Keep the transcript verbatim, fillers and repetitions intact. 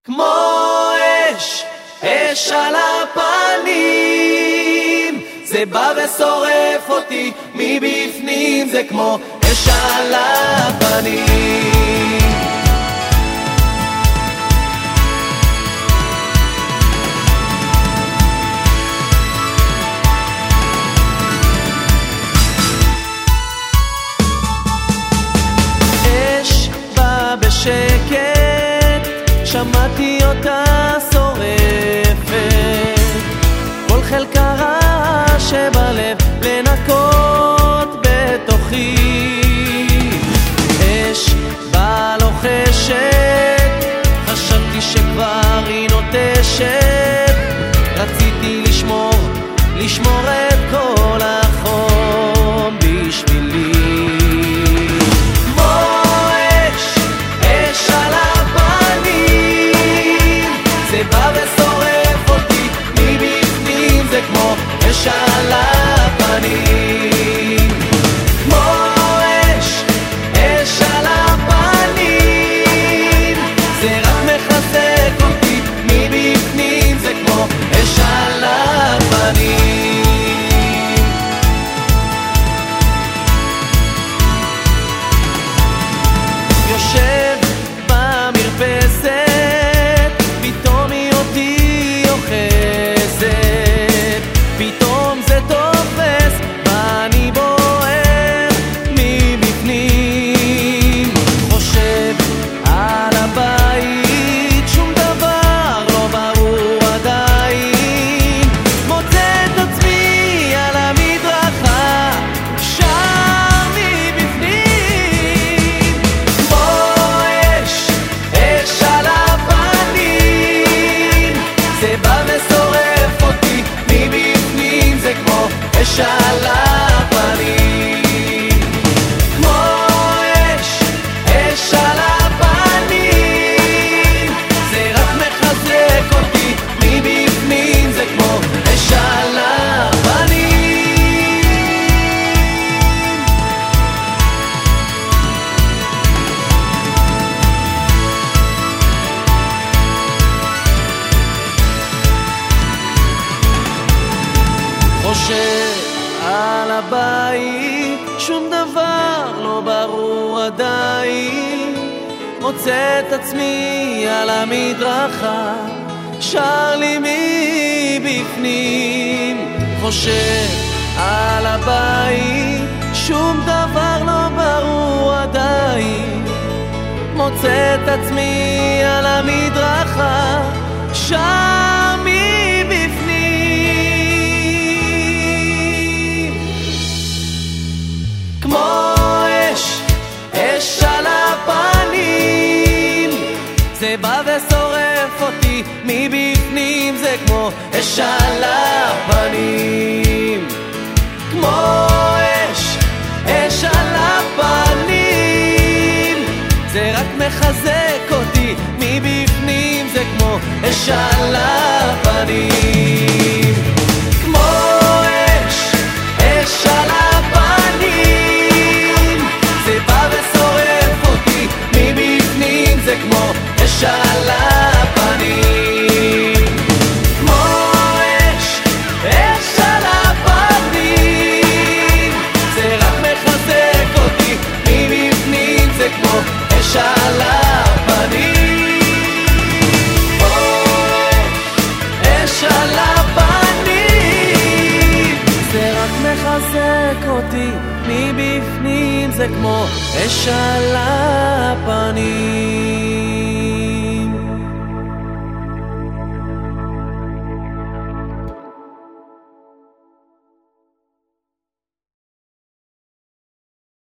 כמו אש, אש על הפנים, זה בא ושורף אותי מבפנים, זה כמו אש על הפנים. אש בא בשקט, שמעתי אותה שורפת, כל חלקה רע שבלב לנקות בתוכי. אש באה לוחשת, חשבתי שכבר היא נוטשת, רציתי לשמור, לשמור את כל החום בשבילי. כמו אש על הפנים, כמו אש, אש על הפנים, זה רק מחזק אותי מבפנים, זה כמו אש על הפנים. יושב במרפסת, פתאום היא אותי אוחזת, פתאום זה תופס ואני בוער מבפנים. חושב על הבית, שום דבר לא ברור עדיין, מוצא את עצמי על המדרכה, שר מבפנים. כמו אש, אש על הפנים, זה בא ושורף אותי מבפנים, זה כמו אש על הפנים, כמו אש, אש על הפנים, זה רק מחזק אותי מבפנים, זה כמו אש על הפנים. חושב על הבית, שום דבר לא ברור עדיין, מוצא את עצמי על המדרכה, שר לי מבפנים. חושב על הבית, שום דבר לא ברור עדיין, מוצא את עצמי על המדרכה, שר מבפנים. כמו אש, אש על הפנים, זה בא ושורף אותי מבפנים, זה כמו אש על הפנים, כמו אש, אש על הפנים, זה רק מחזק אותי מבפנים, זה כמו אש על הפנים, כמו אש, אש על הפנים, זה בא ושורף אותי מבפנים, זה כמו אש על הפנים, כמו אש, אש על הפנים, זה רק מחזק אותי מבפנים, זה כמו אש על הפנים, כמו אש על הפנים, זה רק מחזק אותי מבפנים, זה כמו אש על הפנים.